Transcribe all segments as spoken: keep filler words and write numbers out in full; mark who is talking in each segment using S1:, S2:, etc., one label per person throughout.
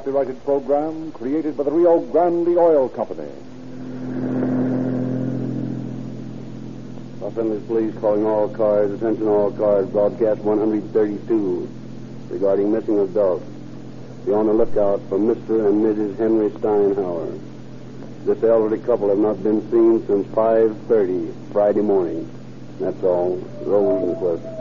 S1: copyrighted program created by the Rio Grande Oil Company.
S2: Los Angeles Police calling all cars. Attention all cars. Broadcast one thirty-two regarding missing adults. Be on the lookout for Mister and Missus Henry Steinhauer. This elderly couple have not been seen since five thirty Friday morning. That's all. Roll Rosenquist.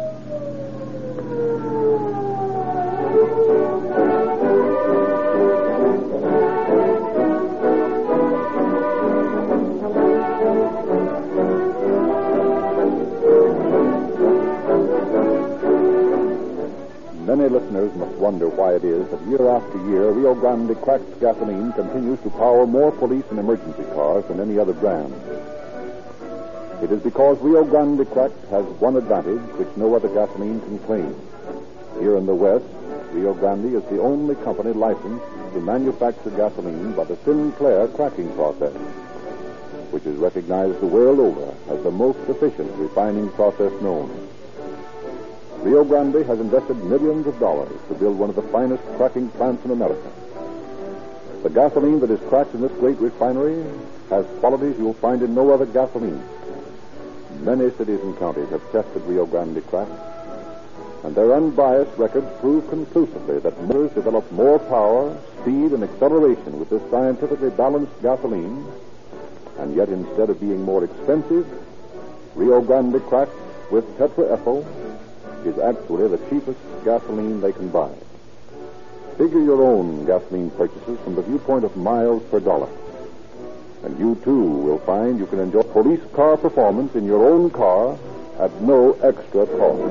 S1: Many listeners must wonder why it is that year after year Rio Grande cracked gasoline continues to power more police and emergency cars than any other brand. It is because Rio Grande Cracked has one advantage which no other gasoline can claim. Here in the West, Rio Grande is the only company licensed to manufacture gasoline by the Sinclair cracking process, which is recognized the world over as the most efficient refining process known. Rio Grande has invested millions of dollars to build one of the finest cracking plants in America. The gasoline that is cracked in this great refinery has qualities you'll find in no other gasoline. Many cities and counties have tested Rio Grande Cracked, and their unbiased records prove conclusively that motors develop more power, speed, and acceleration with this scientifically balanced gasoline, and yet instead of being more expensive, Rio Grande Cracked with tetraethyl is actually the cheapest gasoline they can buy. Figure your own gasoline purchases from the viewpoint of miles per dollar, and you too will find you can enjoy police car performance in your own car at no extra cost.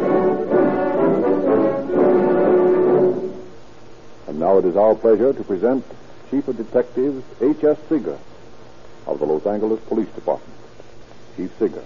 S1: And now it is our pleasure to present Chief of Detectives H S. Seeger of the Los Angeles Police Department. Chief Seeger.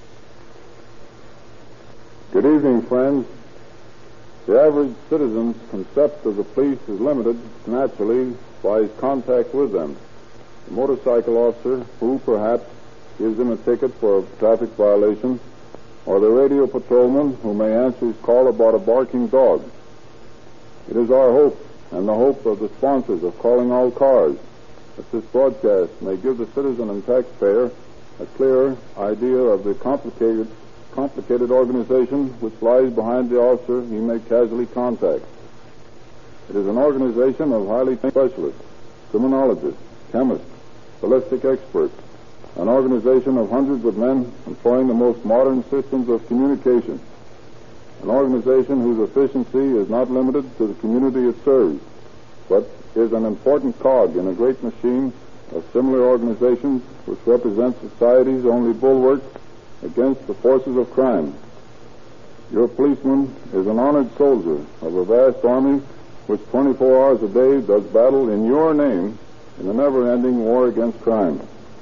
S3: Good evening, friends. The average citizen's concept of the police is limited, naturally, by his contact with them. The motorcycle officer who, perhaps, gives him a ticket for a traffic violation, or the radio patrolman who may answer his call about a barking dog. It is our hope, and the hope of the sponsors of Calling All Cars, that this broadcast may give the citizen and taxpayer a clear idea of the complicated complicated organization which lies behind the officer he may casually contact. It is an organization of highly trained specialists, criminologists, chemists, ballistic experts, an organization of hundreds of men employing the most modern systems of communication, an organization whose efficiency is not limited to the community it serves, but is an important cog in a great machine of similar organizations which represent society's only bulwark against the forces of crime. Your policeman is an honored soldier of a vast army which twenty-four hours a day does battle in your name in the never-ending war against crime.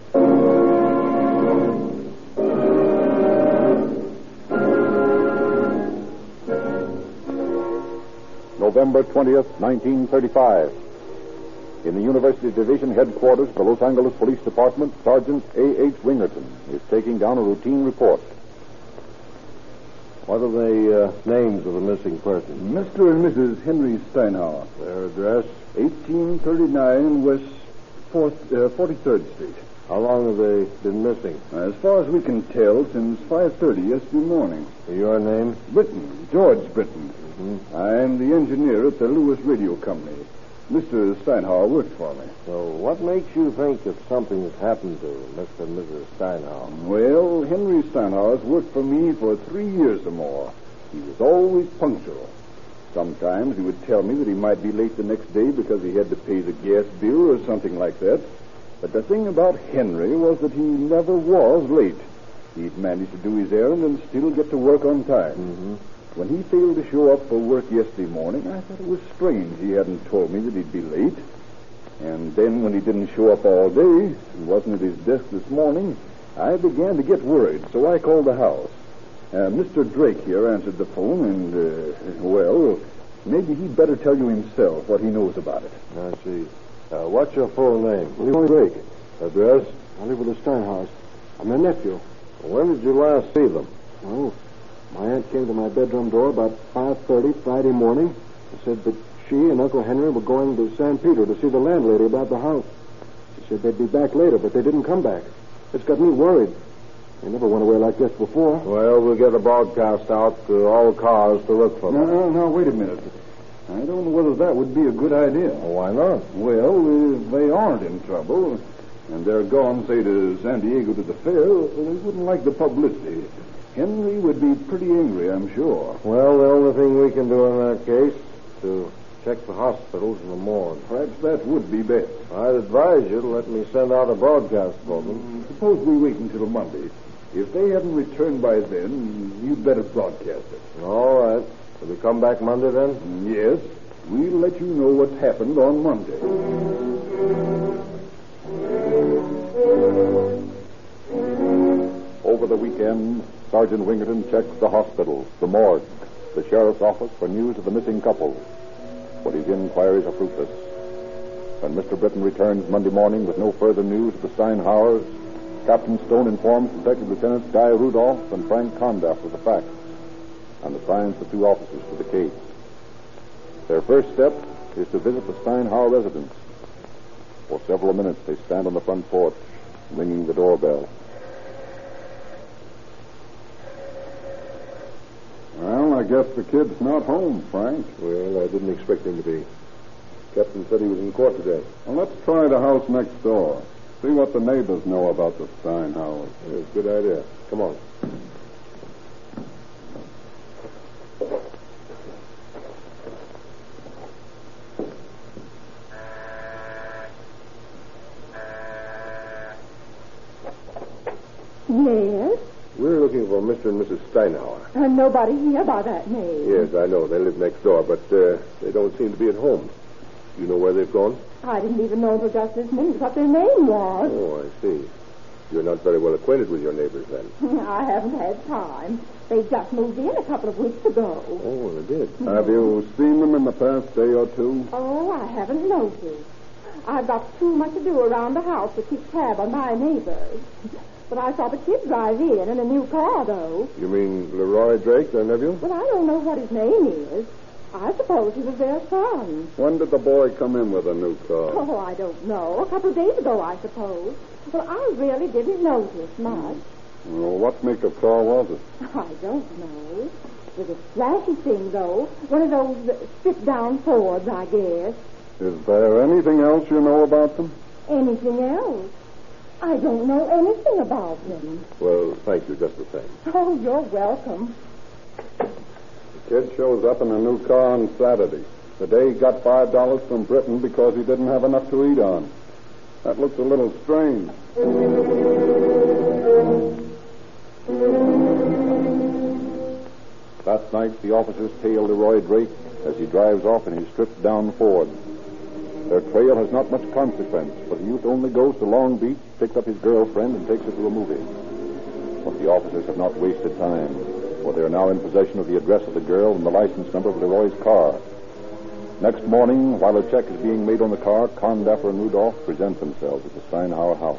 S1: November twentieth, nineteen thirty-five. In the University Division headquarters of the Los Angeles Police Department, Sergeant A H. Wingerton is taking down a routine report.
S4: What are the uh, names of the missing persons?
S5: Mister and Missus Henry Steinhauer.
S4: Their address?
S5: eighteen thirty-nine West fourth, uh, forty-third Street.
S4: How long have they been missing?
S5: As far as we can tell, since five thirty yesterday morning.
S4: Your name?
S5: Britton, George Britton.
S4: Mm-hmm.
S5: I'm the engineer at the Lewis Radio Company. Mister Steinhauer worked for me.
S4: So what makes you think that something has happened to Mister and Missus Steinhauer?
S5: Well, Henry Steinhauer's worked for me for three years or more. He was always punctual. Sometimes he would tell me that he might be late the next day because he had to pay the gas bill or something like that. But the thing about Henry was that he never was late. He'd manage to do his errand and still get to work on time.
S4: Mm-hmm.
S5: When he failed to show up for work yesterday morning, I thought it was strange he hadn't told me that he'd be late. And then when he didn't show up all day and wasn't at his desk this morning, I began to get worried, so I called the house. Uh, Mister Drake here answered the phone, and, uh, well, maybe he'd better tell you himself what he knows about it.
S4: I see. Uh, what's your full name?
S5: Leroy Drake.
S4: Address?
S5: I live with the Steinhauers. I'm their nephew.
S4: When did you last see them?
S5: Oh, my aunt came to my bedroom door about five thirty Friday morning and said that
S6: she and Uncle Henry were going to San Pedro to see the landlady about the house. She said they'd be back later, but they didn't come back. It's got me worried. They never went away like this before.
S4: Well, we'll get a broadcast out to all cars to look for them.
S5: No, no, no, wait a minute. I don't know whether that would be a good idea.
S4: Well, why not?
S5: Well, if they aren't in trouble, and they're gone, say, to San Diego to the fair, they wouldn't like the publicity. Henry would be pretty angry, I'm sure.
S4: Well, the only thing we can do in that case is to check the hospitals and the morgue.
S5: Perhaps that would be best.
S4: I'd advise you to let me send out a broadcast for them.
S5: Suppose we wait until Monday. If they haven't returned by then, you'd better broadcast it.
S4: All right. Will we come back Monday then?
S5: Yes. We'll let you know what happened on Monday. Over the weekend, Sergeant Wingerton checks the hospitals, the morgue, the sheriff's office for news of the missing couple. But his inquiries are fruitless. When Mister Britton returns Monday morning with no further news of the Steinhauers, Captain Stone informs Detective Lieutenants Guy Rudolph and Frank Condaff of the facts and assigns the two officers to the case. Their first step is to visit the Steinhauer residence. For several minutes, they stand on the front porch, ringing the doorbell.
S3: Well, I guess the kid's not home, Frank.
S2: Well, I didn't expect him to be. Captain said he was in court today.
S3: Well, let's try the house next door. See what the neighbors know about the Steinhauers.
S2: Yeah, good idea. Come on.
S7: Yes?
S2: We're looking for Mister and Missus Steinhauer.
S7: Uh, nobody here by that name.
S2: Yes, I know. They live next door, but uh, they don't seem to be at home. You know where they've gone?
S7: I didn't even know until just this minute what their name was.
S2: Oh, I see. You're not very well acquainted with your neighbors, then.
S7: I haven't had time. They just moved in a couple of weeks ago.
S2: Oh, well, they did.
S3: Have you seen them in the past day or two?
S7: Oh, I haven't noticed. I've got too much to do around the house to keep tab on my neighbors. But I saw the kid drive in in a new car, though.
S2: You mean Leroy Drake, their nephew?
S7: Well, I don't know what his name is. I suppose he was their son.
S3: When did the boy come in with a new car?
S7: Oh, I don't know. A couple of days ago, I suppose. Well, I really didn't notice much.
S3: Well, what make of car was it?
S7: I don't know. It was a flashy thing, though. One of those uh, sit-down Fords, I guess.
S3: Is there anything else you know about them?
S7: Anything else? I don't know anything about them.
S2: Well, thank you just the same.
S7: Oh, you're welcome.
S3: The kid shows up in a new car on Saturday. The day he got five dollars from Britain because he didn't have enough to eat on. That looks a little strange.
S1: That night, the officers tail Leroy Drake as he drives off in his stripped-down Ford. Their trail has not much consequence, for the youth only goes to Long Beach, picks up his girlfriend, and takes her to a movie. But the officers have not wasted time, for they are now in possession of the address of the girl and the license number of Leroy's car. Next morning, while a check is being made on the car, Condaffer and Rudolph present themselves at the Steinhauer house.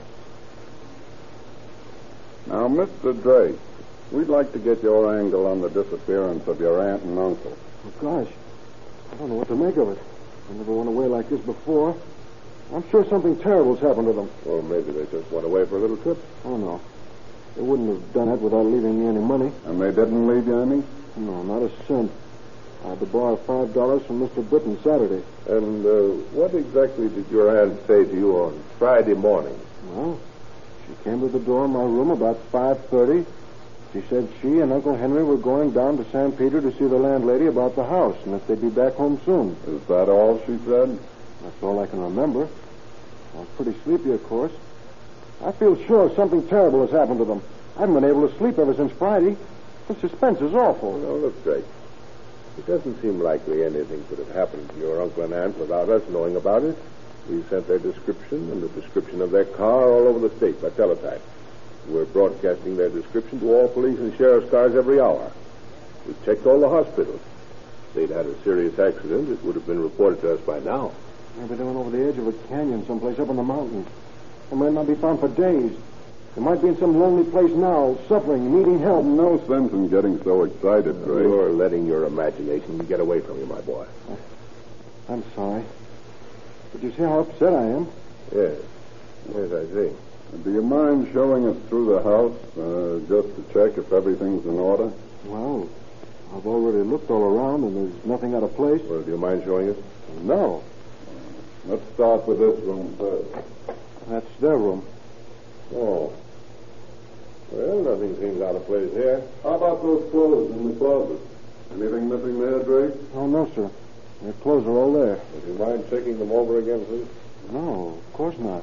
S3: Now, Mister Drake, we'd like to get your angle on the disappearance of your aunt and uncle.
S6: Oh, gosh. I don't know what to make of it. They never went away like this before. I'm sure something terrible's happened to them.
S2: Or maybe they just went away for a little trip.
S6: Oh, no. They wouldn't have done it without leaving me any money.
S3: And they didn't leave you any?
S6: No, not a cent. I had to borrow five dollars from Mister Britton Saturday.
S2: And uh, what exactly did your aunt say to you on Friday morning?
S6: Well, she came to the door of my room about five thirty. She said she and Uncle Henry were going down to San Pedro to see the landlady about the house and that they'd be back home soon.
S3: Is that all she said?
S6: That's all I can remember. I was pretty sleepy, of course. I feel sure something terrible has happened to them. I haven't been able to sleep ever since Friday. The suspense is awful.
S2: Well, look, Drake. It doesn't seem likely anything could have happened to your uncle and aunt without us knowing about it. We sent their description and the description of their car all over the state by teletype. We're broadcasting their description to all police and sheriff's cars every hour. We've checked all the hospitals. If they'd had a serious accident, it would have been reported to us by now.
S6: Maybe they went over the edge of a canyon someplace up in the mountains. They might not be found for days. They might be in some lonely place now, suffering, needing help.
S3: No sense in getting so excited, Drake.
S2: You're letting your imagination get away from you, my boy.
S6: I'm sorry. But you see how upset I am?
S4: Yes. Yes, I see.
S3: Do you mind showing us through the house, uh, just to check if everything's in order?
S6: Well, I've already looked all around, and there's nothing out of place.
S4: Well, do you mind showing us?
S6: No.
S3: Let's start with this room first.
S6: That's their room.
S4: Oh. Well, nothing seems out of place here.
S3: How about those clothes in the closet? Anything missing there, Drake?
S6: Oh, no, sir. Their clothes are all there.
S4: Would you mind checking them over again, please?
S6: No, of course not.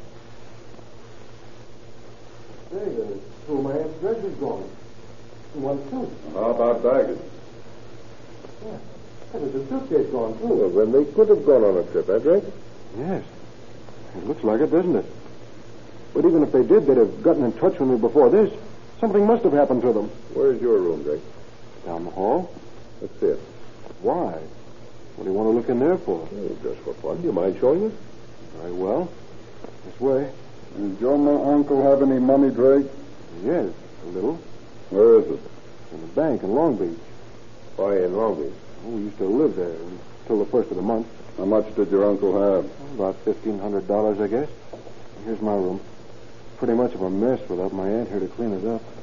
S6: Hey, there's two of my aunt's dresses gone. One suit.
S3: How about baggage?
S6: Yeah. There's a suitcase gone, too.
S4: Well, then they could have gone on a trip, eh, Drake?
S6: Yes. It looks like it, doesn't it? But even if they did, they'd have gotten in touch with me before this. Something must have happened to them.
S4: Where's your room, Drake?
S6: Down the hall?
S4: Let's see it.
S6: Why? What do you want to look in there for?
S4: Oh, just for fun. Do you mind showing us?
S6: Very well. This way.
S3: Does your mo- uncle have any money, Drake?
S6: Yes, a little.
S3: Where is it?
S6: In the bank in Long Beach.
S4: Why, in Long Beach?
S6: Oh, we used to live there until the first of the month.
S3: How much did your uncle have?
S6: About fifteen hundred dollars, I guess. Here's my room. Pretty much of a mess without my aunt here to clean it up.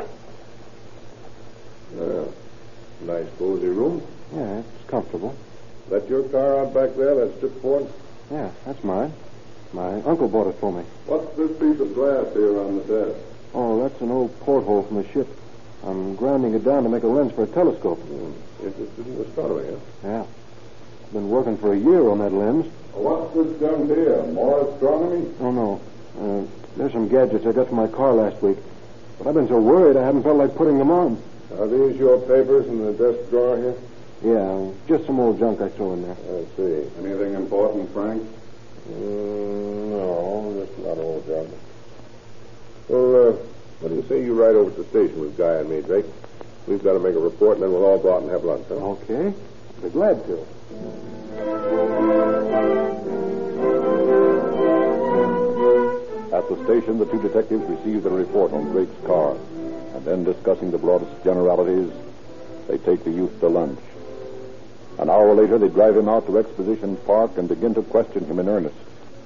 S4: Well, nice, cozy room.
S6: Yeah, it's comfortable.
S4: That your car out back there, that strip Ford?
S6: Yeah, that's mine. My uncle bought it for me.
S3: What's this piece of glass here on the desk?
S6: Oh, that's an old porthole from the ship. I'm grinding it down to make a lens for a telescope.
S4: Hmm. Interested in astronomy, huh?
S6: Yeah. Been working for a year on that lens.
S3: What's this down here? More astronomy?
S6: Oh, no. Uh, there's some gadgets I got from my car last week. But I've been so worried I haven't felt like putting them on.
S4: Are these your papers in the desk drawer here?
S6: Yeah, just some old junk I throw in there.
S4: I see.
S3: Anything important, Frank?
S4: Mm, no, just not old junk. Well, uh, what do you say you ride over to the station with Guy and me, Drake? We've got to make a report, and then we'll all go out and have lunch, huh?
S6: Okay. Be glad to.
S1: At the station, the two detectives received a report on Drake's car, and then, discussing the broadest generalities, they take the youth to lunch. An hour later, they drive him out to Exposition Park and begin to question him in earnest.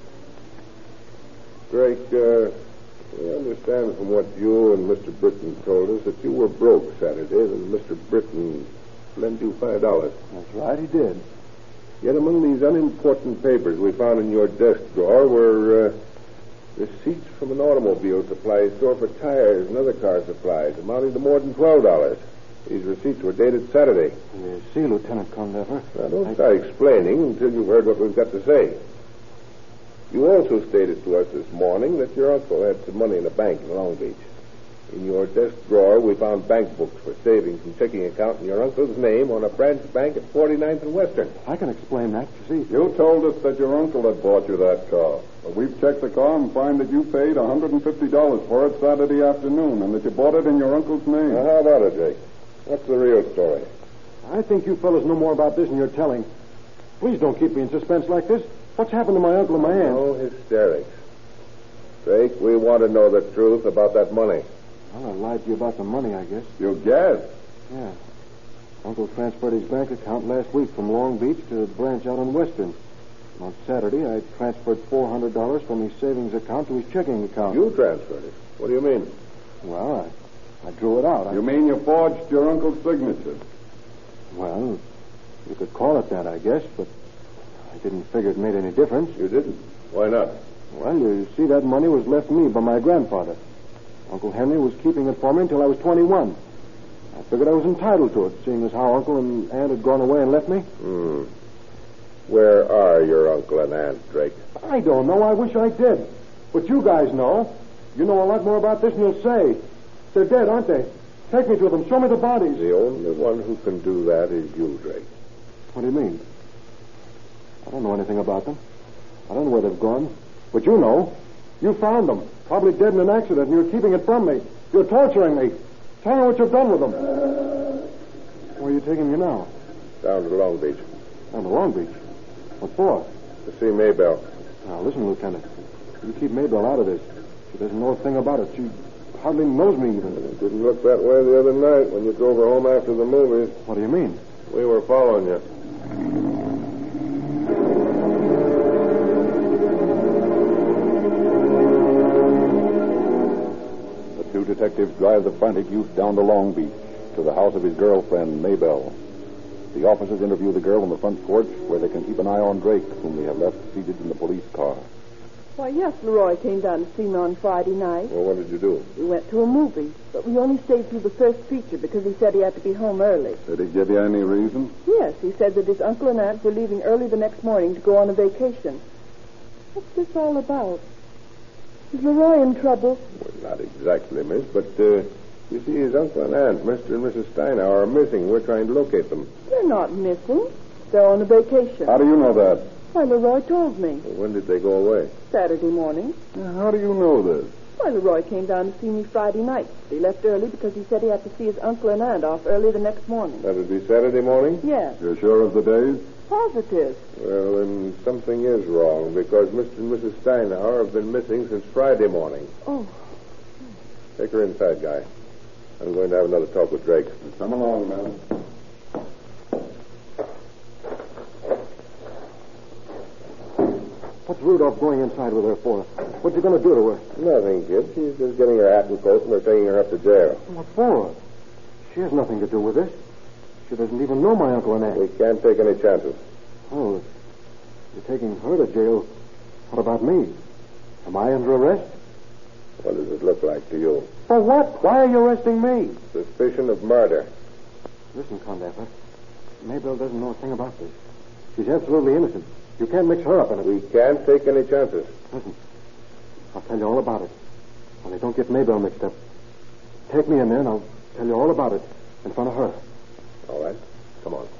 S4: Drake, uh, we understand from what you and Mister Britton told us that you were broke Saturday, and Mister Britton lent you five dollars.
S6: That's right, he did.
S4: Yet among these unimportant papers we found in your desk drawer were uh, receipts from an automobile supply store for tires and other car supplies, amounting to more than twelve dollars. These receipts were dated Saturday.
S6: You see, Lieutenant Condever.
S4: Now, don't
S6: I...
S4: start explaining until you've heard what we've got to say. You also stated to us this morning that your uncle had some money in a bank in Long Beach. In your desk drawer, we found bank books for savings and checking account in your uncle's name on a branch bank at forty-ninth and Western.
S6: I can explain that. You see,
S3: You told us that your uncle had bought you that car. But we've checked the car and find that you paid one hundred fifty dollars for it Saturday afternoon, and that you bought it in your uncle's name.
S4: Now, how about it, Jake? What's the real story?
S6: I think you fellas know more about this than you're telling. Please don't keep me in suspense like this. What's happened to my uncle and my aunt?
S4: No hysterics. Drake, we want to know the truth about that money.
S6: Well, I lied to you about the money, I guess.
S3: You guessed.
S6: Yeah. Uncle transferred his bank account last week from Long Beach to a branch out on Western. On Saturday, I transferred four hundred dollars from his savings account to his checking account.
S4: You transferred it. What do you mean?
S6: Well, I... I drew it out. I...
S3: You mean you forged your uncle's signature?
S6: Well, you could call it that, I guess, but I didn't figure it made any difference.
S4: You didn't? Why not?
S6: Well, you see, that money was left me by my grandfather. Uncle Henry was keeping it for me until I was twenty-one. I figured I was entitled to it, seeing as how Uncle and Aunt had gone away and left me.
S4: Hmm. Where are your uncle and aunt, Drake?
S6: I don't know. I wish I did. But you guys know. You know a lot more about this than you'll say. They're dead, aren't they? Take me to them. Show me the bodies.
S4: The only one who can do that is you, Drake.
S6: What do you mean? I don't know anything about them. I don't know where they've gone. But you know. You found them. Probably dead in an accident, and you're keeping it from me. You're torturing me. Tell me what you've done with them. Where are you taking me now?
S4: Down to Long Beach.
S6: Down to Long Beach. What for?
S4: To see Maybelle.
S6: Now, listen, Lieutenant. You keep Maybelle out of this. She doesn't know a thing about it. She hardly knows me even.
S4: It didn't look that way the other night when you drove her home after the movies.
S6: What do you mean?
S4: We were following you.
S1: detectives drive the frantic youth down to Long Beach to the house of his girlfriend, Maybelle. The officers interview the girl on the front porch where they can keep an eye on Drake, whom they have left seated in the police car.
S8: Why, yes, Leroy came down to see me on Friday night.
S4: Well, what did you do?
S8: We went to a movie, but we only stayed through the first feature because he said he had to be home early.
S3: Did he give you any reason?
S8: Yes, he said that his uncle and aunt were leaving early the next morning to go on a vacation. What's this all about? Is Leroy in trouble?
S4: Well, not exactly, miss, but, uh, you see, his uncle and aunt, Mister and Missus Steinauer, are missing. We're trying to locate them.
S8: They're not missing. They're on a vacation.
S3: How do you know that?
S8: Why, Leroy told me.
S4: Well, when did they go away?
S8: Saturday morning.
S3: How do you know this?
S8: Why, Leroy came down to see me Friday night. He left early because he said he had to see his uncle and aunt off early the next morning.
S4: That would be Saturday morning?
S8: Yes.
S3: You're sure of the days?
S8: Positive.
S4: Well, then something is wrong because Mister and Missus Steinauer have been missing since Friday morning.
S8: Oh.
S4: Take her inside, Guy. I'm going to have another talk with Drake.
S3: Come along, man.
S6: What's Rudolph going inside with her for? What's he going to do to her?
S4: Nothing, kid. She's just getting her hat and coat, and we're taking her up to jail.
S6: What for? She has nothing to do with this. She doesn't even know my uncle and aunt.
S4: We can't take any chances.
S6: Oh, if you're taking her to jail, what about me? Am I under arrest?
S4: What does it look like to you?
S6: For what? Why are you arresting me?
S4: Suspicion of murder.
S6: Listen, Condapper. Maybelle doesn't know a thing about this. She's absolutely innocent. You can't mix her up in it.
S4: We can't take any chances.
S6: Listen, I'll tell you all about it. Only don't get Maybelle mixed up. Take me in there and I'll tell you all about it in front of her.
S4: All right. Come on.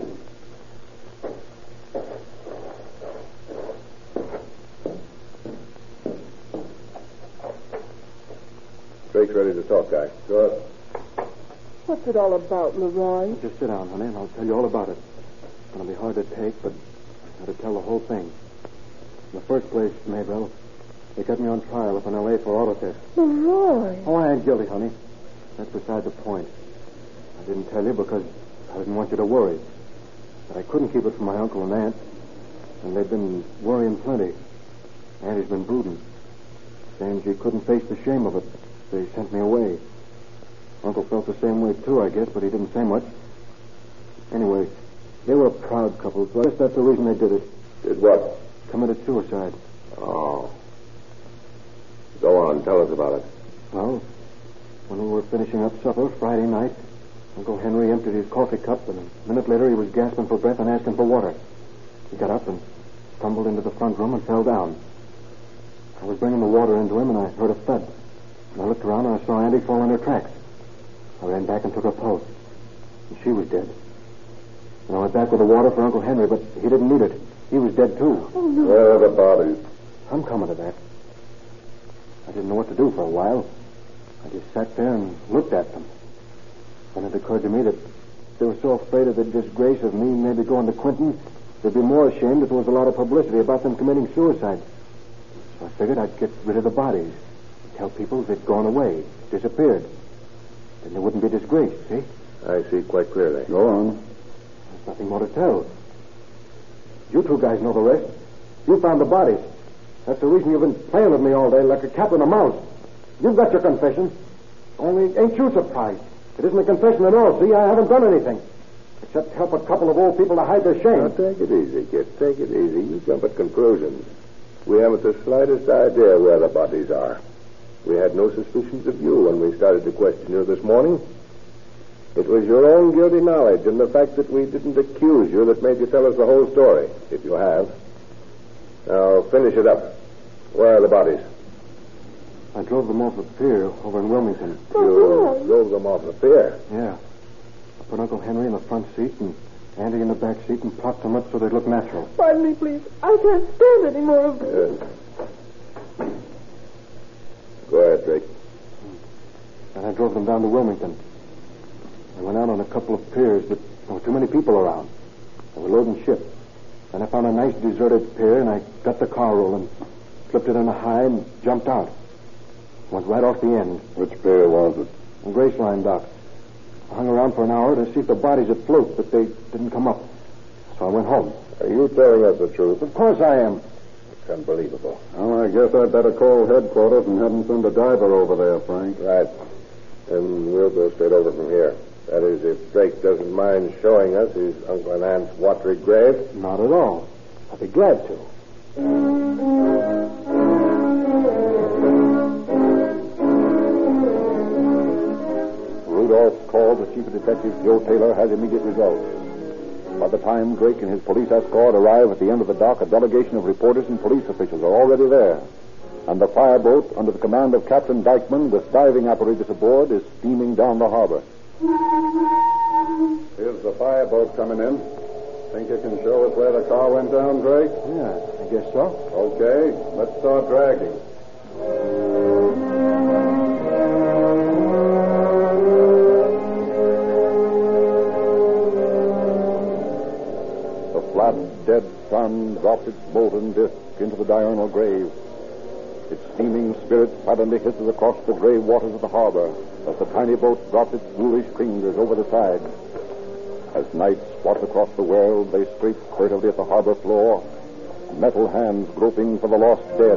S4: Drake's ready to talk, Guy. Go ahead.
S8: What's it all about, Leroy?
S6: Just sit down, honey, and I'll tell you all about it. It's going to be hard to take, but I've got to tell the whole thing. In the first place, Maybelle, they got me on trial up in L A for auto theft.
S8: Leroy.
S6: Oh, I ain't guilty, honey. That's beside the point. I didn't tell you because I didn't want you to worry. But I couldn't keep it from my uncle and aunt. And they've been worrying plenty. Auntie's been brooding. Saying she couldn't face the shame of it. They sent me away. Uncle felt the same way, too, I guess, but he didn't say much. Anyway, they were a proud couple, so I guess that's the reason they did it.
S4: Did what?
S6: Committed suicide.
S4: Oh. Go on. Tell us about it.
S6: Well, when we were finishing up supper Friday night, Uncle Henry emptied his coffee cup, and a minute later he was gasping for breath and asking for water. He got up and stumbled into the front room and fell down. I was bringing the water into him, and I heard a thud. And I looked around and I saw Auntie fall in her tracks. I ran back and took her pulse. And she was dead. And I went back with the water for Uncle Henry, but he didn't need it. He was dead, too.
S8: Oh, no.
S4: Where are the bodies?
S6: I'm coming to that. I didn't know what to do for a while. I just sat there and looked at them. Then it occurred to me that they were so afraid of the disgrace of me maybe going to Quinton, they'd be more ashamed if there was a lot of publicity about them committing suicide. So I figured I'd get rid of the bodies. Tell people they'd gone away, disappeared. Then they wouldn't be disgraced, see?
S4: I see quite clearly.
S3: Go on.
S6: There's nothing more to tell. You two guys know the rest. You found the bodies. That's the reason you've been playing with me all day like a cat with a mouse. You've got your confession. Only ain't you surprised? It isn't a confession at all, see? I haven't done anything. Except help a couple of old people to hide their shame.
S4: Now, take it easy, kid. Take it easy. You jump at conclusions. We haven't the slightest idea where the bodies are. We had no suspicions of you when we started to question you this morning. It was your own guilty knowledge and the fact that we didn't accuse you that made you tell us the whole story, if you have. Now, finish it up. Where are the bodies?
S6: I drove them off the pier over in Wilmington.
S4: You drove them off the pier?
S6: Yeah. I put Uncle Henry in the front seat and Andy in the back seat and propped them up so they'd look natural.
S8: Pardon me, please. I can't stand any more of this.
S4: Yes. Go ahead, Drake.
S6: And I drove them down to Wilmington. I went out on a couple of piers, but there were too many people around. They were loading ships. Then I found a nice deserted pier, and I got the car rolling, slipped it in a high, and jumped out. Went right off the end.
S3: Which pier was it?
S6: On Graceline dock. I hung around for an hour to see if the bodies would float, but they didn't come up. So I went home.
S4: Are you telling us the truth?
S6: Of course I am.
S4: unbelievable.
S3: Well, I guess I'd better call headquarters and have them send a diver over there, Frank.
S4: Right. And we'll go straight over from here. That is, if Drake doesn't mind showing us his uncle and aunt's watery grave.
S6: Not at all. I'd be glad to.
S1: Rudolph called the chief of detectives, Joe Taylor, has immediate results. By the time Drake and his police escort arrive at the end of the dock, a delegation of reporters and police officials are already there. And the fireboat, under the command of Captain Dykeman, with diving apparatus aboard, is steaming down the harbor.
S3: Here's the fireboat coming in. Think you can show us where the car went down, Drake?
S6: Yeah, I guess so.
S3: Okay, let's start dragging.
S1: The flat, dead sun drops its molten disk into the diurnal grave. Its steaming spirit suddenly hisses across the gray waters of the harbor as the tiny boat drops its ghoulish fingers over the side. As night spots across the world, they scrape furtively at the harbor floor, metal hands groping for the lost dead.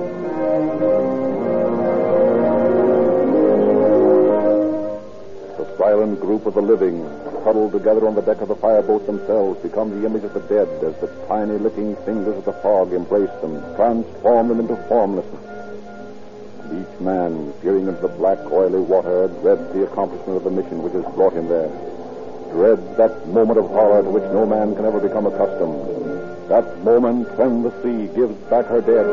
S1: The silent group of the living, huddled together on the deck of the fireboat themselves, become the image of the dead as the tiny licking fingers of the fog embrace them, transform them into formlessness. Each man, peering into the black, oily water, dreads the accomplishment of the mission which has brought him there. Dreads that moment of horror to which no man can ever become accustomed. That moment when the sea gives back her dead.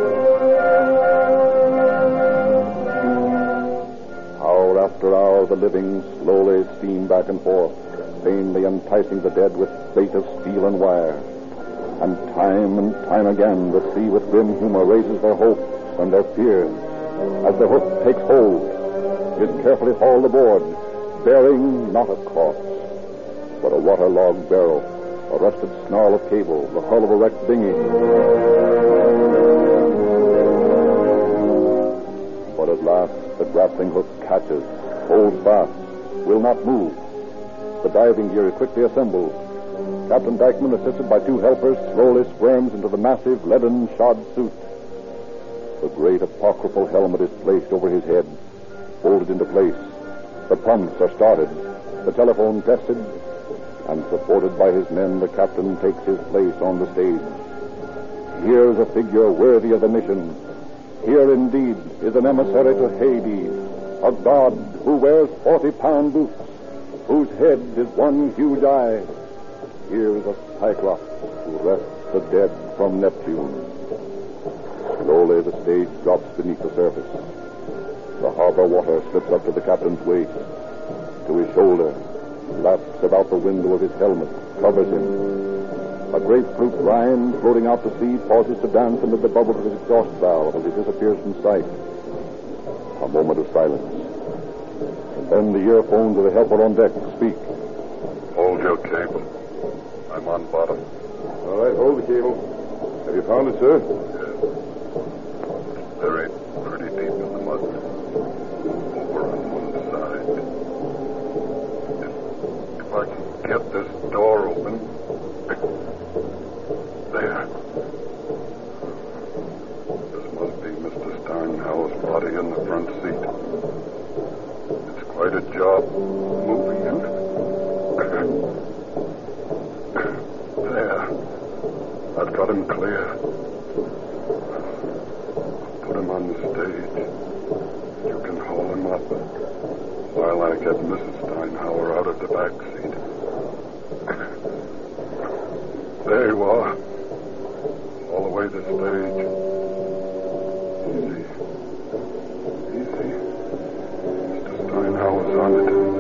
S1: Hour after hour, the living slowly steam back and forth, vainly enticing the dead with bait of steel and wire. And time and time again, the sea with grim humor raises their hopes and their fears. As the hook takes hold, is carefully hauled aboard, bearing not a corpse, but a waterlogged barrel, a rusted snarl of cable, the hull of a wrecked dinghy. But at last, the grappling hook catches, holds fast, will not move. The diving gear is quickly assembled. Captain Dykeman, assisted by two helpers, slowly squirms into the massive leaden-shod suit. The great apocryphal helmet is placed over his head, folded into place. The pumps are started, the telephone tested, and supported by his men, the captain takes his place on the stage. Here is a figure worthy of the mission. Here, indeed, is an emissary to Hades, a god who wears forty-pound boots, whose head is one huge eye. Here is a Cyclops who wrests the dead from Neptune. Slowly, the stage drops beneath the surface. The harbor water slips up to the captain's waist, to his shoulder, laps about the window of his helmet, covers him. A grapefruit rind floating out to sea pauses to dance amid the bubbles of his exhaust valve as he disappears from sight. A moment of silence. And then the earphones of the helper on deck speak.
S3: Hold your cable. I'm on bottom. All right, hold the cable. Have you found it, sir? Yes. It's buried pretty deep in the mud. Over on one side. If, if I can get this door open. There. This must be Mister Steinhauer's body in the front seat. It's quite a job moving him. There. I've got him clear. Put him on the stage. You can haul him up while I get Missus Steinhauer out of the back seat. There you are. All the way to the stage. Easy. Easy. Mister Steinhauer's on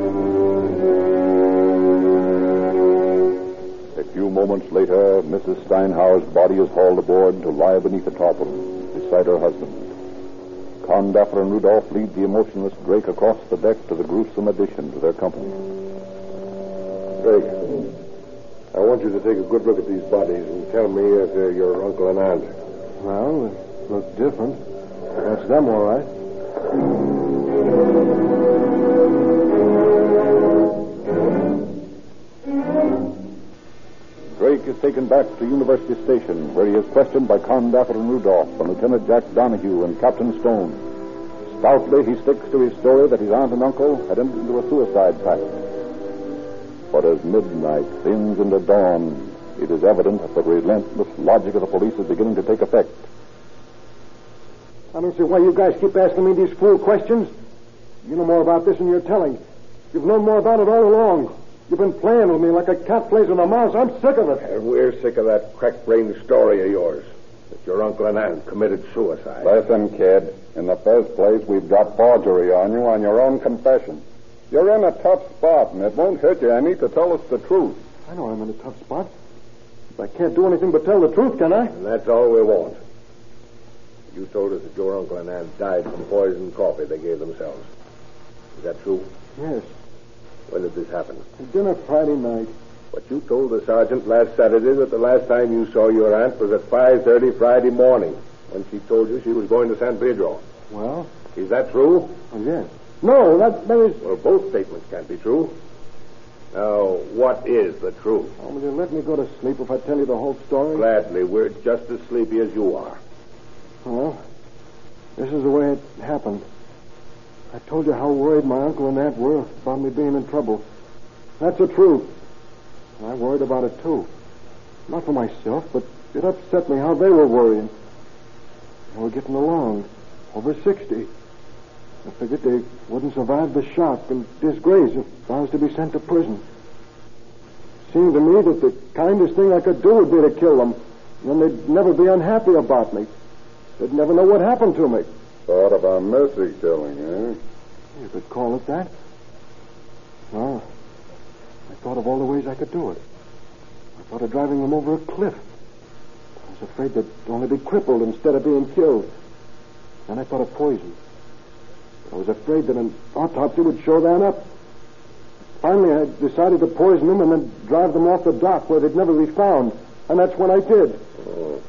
S3: it.
S1: A few moments later, Missus Steinhauer's body is hauled aboard to lie beneath the tarpaulin, beside her husband. Condaffer and Rudolph lead the emotionless Drake across the deck to the gruesome addition to their company.
S2: Drake, I want you to take a good look at these bodies and tell me if they're your uncle and aunt.
S6: Well, they look different. That's them, all right.
S1: Drake is taken taken back to University Station, where he is questioned by Conn Dapper and Rudolph and Lieutenant Jack Donahue and Captain Stone. Stoutly, he sticks to his story that his aunt and uncle had entered into a suicide pact. But as midnight thins into dawn, it is evident that the relentless logic of the police is beginning to take effect.
S6: I don't see why you guys keep asking me these fool questions. You know more about this than you're telling. You've known more about it all along. You've been playing with me like a cat plays with a mouse. I'm sick of it.
S4: And we're sick of that crack-brained story of yours, that your uncle and aunt committed suicide.
S5: Listen, kid. In the first place, we've got forgery on you on your own confession. You're in a tough spot, and it won't hurt you any to tell us the truth.
S6: I know I'm in a tough spot. But I can't do anything but tell the truth, can I?
S4: And that's all we want. You told us that your uncle and aunt died from poisoned coffee they gave themselves. Is that true?
S6: Yes.
S4: When did this happen?
S6: At dinner Friday night.
S4: But you told the sergeant last Saturday that the last time you saw your aunt was at five thirty Friday morning, when she told you she was going to San Pedro.
S6: Well?
S4: Is that true?
S6: Oh, yes. No, that, that is...
S4: Well, both statements can't be true. Now, what is the truth?
S6: Oh, will you let me go to sleep if I tell you the whole story?
S4: Gladly. We're just as sleepy as you are.
S6: Well, this is the way it happened. I told you how worried my uncle and aunt were about me being in trouble. That's the truth. And I worried about it, too. Not for myself, but it upset me how they were worrying. They were getting along. Over sixty. I figured they wouldn't survive the shock and disgrace if I was to be sent to prison. It seemed to me that the kindest thing I could do would be to kill them. Then they'd never be unhappy about me. They'd never know what happened to me.
S5: Thought of a mercy killing, eh?
S6: You could call it that. Well, I thought of all the ways I could do it. I thought of driving them over a cliff. I was afraid they'd only be crippled instead of being killed. Then I thought of poison. I was afraid that an autopsy would show that up. Finally, I decided to poison them and then drive them off the dock where they'd never be found. And that's what I did.
S4: Oh.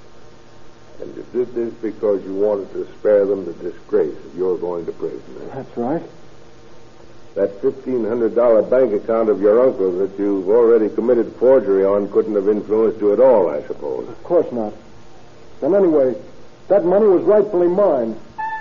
S4: And you did this because you wanted to spare them the disgrace of your going to prison. Eh?
S6: That's right.
S4: That fifteen hundred dollars bank account of your uncle that you've already committed forgery on couldn't have influenced you at all, I suppose.
S6: Of course not. And anyway, that money was rightfully mine.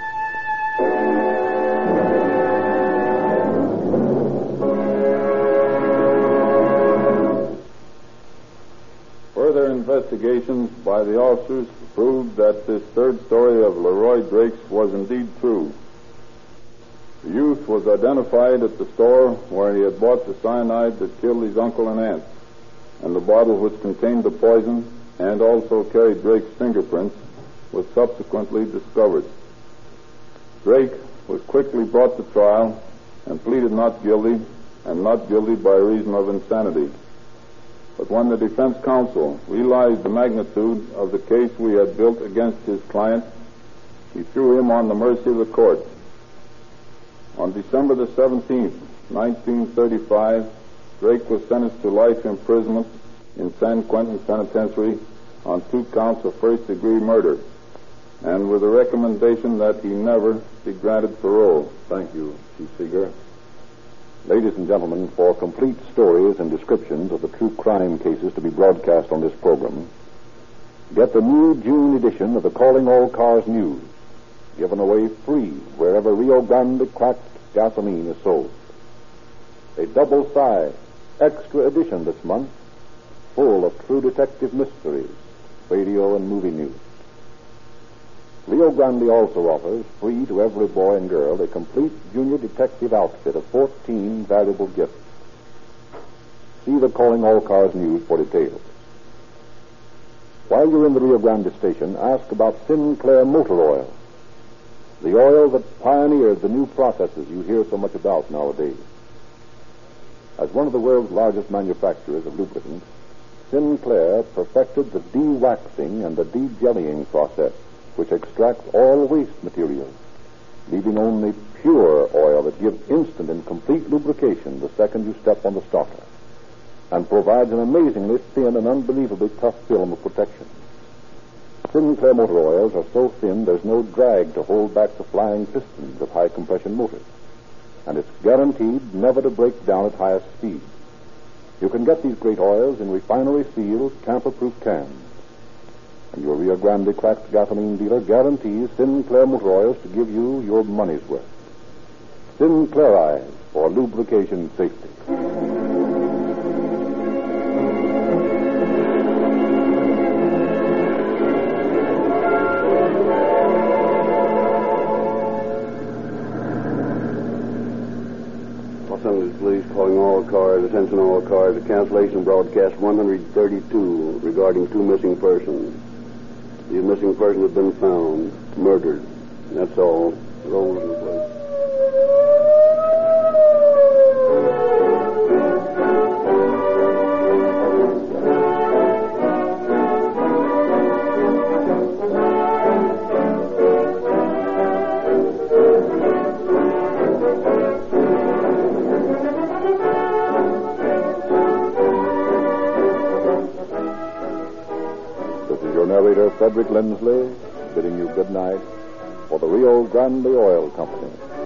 S3: Further investigations by the officers proved that this third story of Leroy Drake's was indeed true. The youth was identified at the store where he had bought the cyanide that killed his uncle and aunt, and the bottle which contained the poison and also carried Drake's fingerprints was subsequently discovered. Drake was quickly brought to trial and pleaded not guilty, and not guilty by reason of insanity. But when the defense counsel realized the magnitude of the case we had built against his client, he threw him on the mercy of the court. On December the seventeenth, nineteen thirty-five, Drake was sentenced to life imprisonment in San Quentin Penitentiary on two counts of first-degree murder, and with a recommendation that he never be granted parole.
S1: Thank you, Chief Seeger. Ladies and gentlemen, for complete stories and descriptions of the true crime cases to be broadcast on this program, get the new June edition of the Calling All Cars News, given away free wherever Rio Grande cracked gasoline is sold. A double-sized extra edition this month, full of true detective mysteries, radio and movie news. Rio Grande also offers, free to every boy and girl, a complete junior detective outfit of fourteen valuable gifts. See the Calling All Cars News for details. While you're in the Rio Grande station, ask about Sinclair Motor Oil, the oil that pioneered the new processes you hear so much about nowadays. As one of the world's largest manufacturers of lubricants, Sinclair perfected the de-waxing and the de-jellying process, which extracts all waste materials, leaving only pure oil that gives instant and complete lubrication the second you step on the starter, and provides an amazingly thin and unbelievably tough film of protection. Sinclair motor oils are so thin there's no drag to hold back the flying pistons of high-compression motors, and it's guaranteed never to break down at highest speed. You can get these great oils in refinery-sealed, tamper-proof cans. And your Rio Grande cracked gasoline dealer guarantees Sinclair Motor Oils to give you your money's worth. Sinclair Eyes for lubrication safety.
S2: Los Angeles Police calling all cars, attention all cars, a cancellation broadcast one thirty-two regarding two missing persons. These missing persons have been found, murdered. And that's all. Roll in the place.
S1: Frederick Lindsley, bidding you good night for the Rio Grande Oil Company.